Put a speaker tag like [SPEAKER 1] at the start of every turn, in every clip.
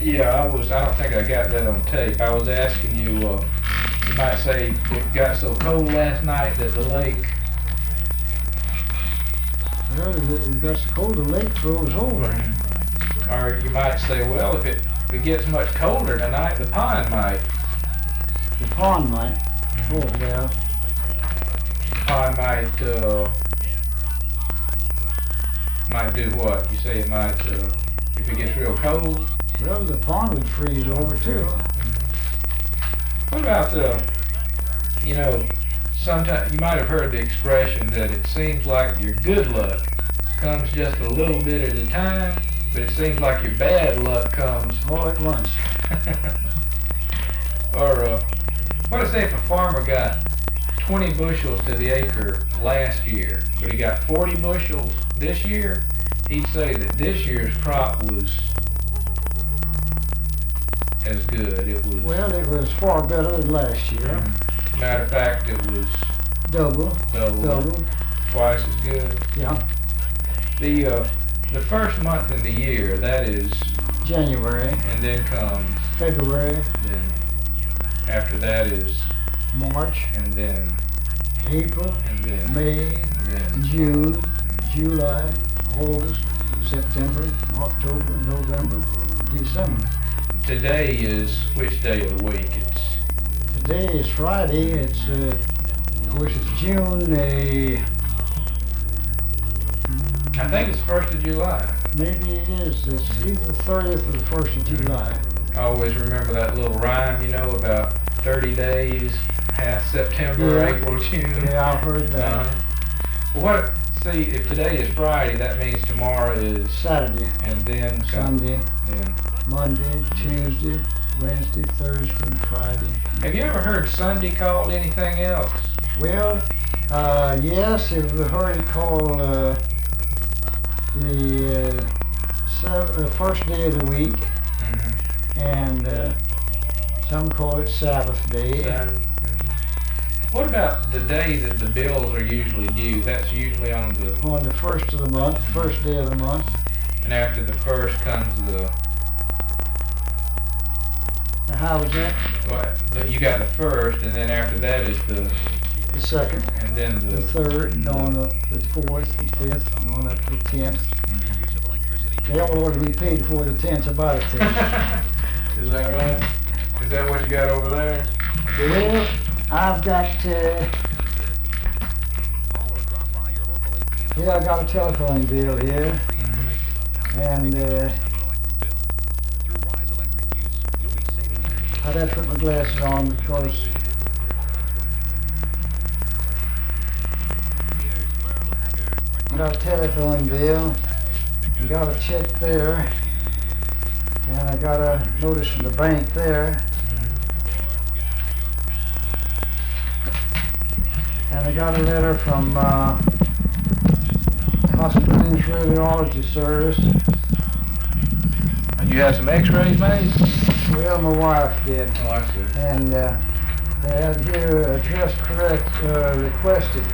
[SPEAKER 1] Yeah, I don't think I got that on tape. I was asking you, you might say it got so cold last night that the lake,
[SPEAKER 2] Well, it got so cold the lake froze over.
[SPEAKER 1] or you might say, well, if it gets much colder tonight, the pond might.
[SPEAKER 2] The pond might. Oh, yeah.
[SPEAKER 1] Pond might do what? You say it might, if it gets real cold?
[SPEAKER 2] Well, the pond would freeze over too.
[SPEAKER 1] What about you know, sometimes you might have heard the expression that it seems like your good luck comes just a little bit at a time, but it seems like your bad luck comes.
[SPEAKER 2] All at once.
[SPEAKER 1] Or what if a farmer got 20 bushels to the acre last year, but he got 40 bushels this year? He'd say that this year's crop was as good. It was.
[SPEAKER 2] Well, it was far better than last year.
[SPEAKER 1] Matter of fact, it was
[SPEAKER 2] Double.
[SPEAKER 1] twice as good.
[SPEAKER 2] Yeah.
[SPEAKER 1] The first month in the year, that is
[SPEAKER 2] January.
[SPEAKER 1] and then comes
[SPEAKER 2] February.
[SPEAKER 1] then after that is
[SPEAKER 2] March.
[SPEAKER 1] and then
[SPEAKER 2] April.
[SPEAKER 1] and then
[SPEAKER 2] May.
[SPEAKER 1] and then
[SPEAKER 2] June. July. August. September. October. November. December.
[SPEAKER 1] today is which day of the week?
[SPEAKER 2] Today is Friday. It's of course it's June.
[SPEAKER 1] I think it's 1st of July.
[SPEAKER 2] Maybe it is. It's either the 30th or the 1st of July.
[SPEAKER 1] I always remember that little rhyme, about 30 days, half September,
[SPEAKER 2] Yeah.
[SPEAKER 1] April, June.
[SPEAKER 2] Yeah, I've heard that.
[SPEAKER 1] See, if today is Friday, that means tomorrow is
[SPEAKER 2] Saturday,
[SPEAKER 1] and then
[SPEAKER 2] Sunday,
[SPEAKER 1] then.
[SPEAKER 2] Monday, Tuesday, Wednesday, Thursday, and Friday.
[SPEAKER 1] Have you ever heard Sunday called anything else?
[SPEAKER 2] Well, yes, I've heard it called the first day of the week, and some call it Sabbath day.
[SPEAKER 1] Saturday. What about the day that the bills are usually due? That's usually on
[SPEAKER 2] the first of the month, first day of the month.
[SPEAKER 1] and after the first comes
[SPEAKER 2] And how was that?
[SPEAKER 1] you got the first, and then after that is
[SPEAKER 2] The second,
[SPEAKER 1] and then
[SPEAKER 2] the third, and on up to the fourth, and fifth, and on up to the 10th. They all ought to be paid before the 10th or by the 10th.
[SPEAKER 1] Is that right? Is that what you got over there?
[SPEAKER 2] Well, I've got, I got a telephone bill here, and I'd have to put my glasses on because I got a telephone bill, I got a check there, and I got a notice from the bank there. And I got a letter from Hot Springs Radiology Service.
[SPEAKER 1] And you have some x-rays made?
[SPEAKER 2] Well, my wife did.
[SPEAKER 1] Oh, I see.
[SPEAKER 2] And they had here address correct requested.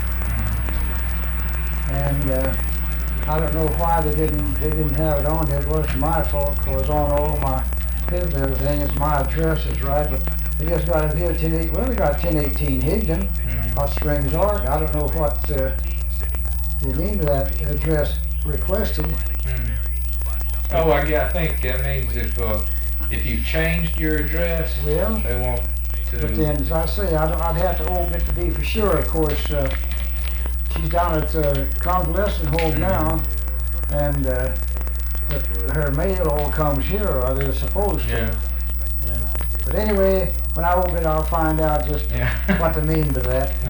[SPEAKER 2] And I don't know why they didn't have it on here. It wasn't my fault because on all my pills and everything, it's my address is right. But they just got it here, we got 1018 Higdon. Hot Springs, Oregon. I don't know what the name of that address requested.
[SPEAKER 1] Oh, I think that means if you've changed your address,
[SPEAKER 2] Well,
[SPEAKER 1] they want to.
[SPEAKER 2] but then, as I say, I'd have to open it to be for sure. Of course, she's down at the convalescent home now, and but her mail all comes here, or they're supposed to.
[SPEAKER 1] Yeah.
[SPEAKER 2] But anyway, when I open it, I'll find out just
[SPEAKER 1] Yeah.
[SPEAKER 2] what to mean by that.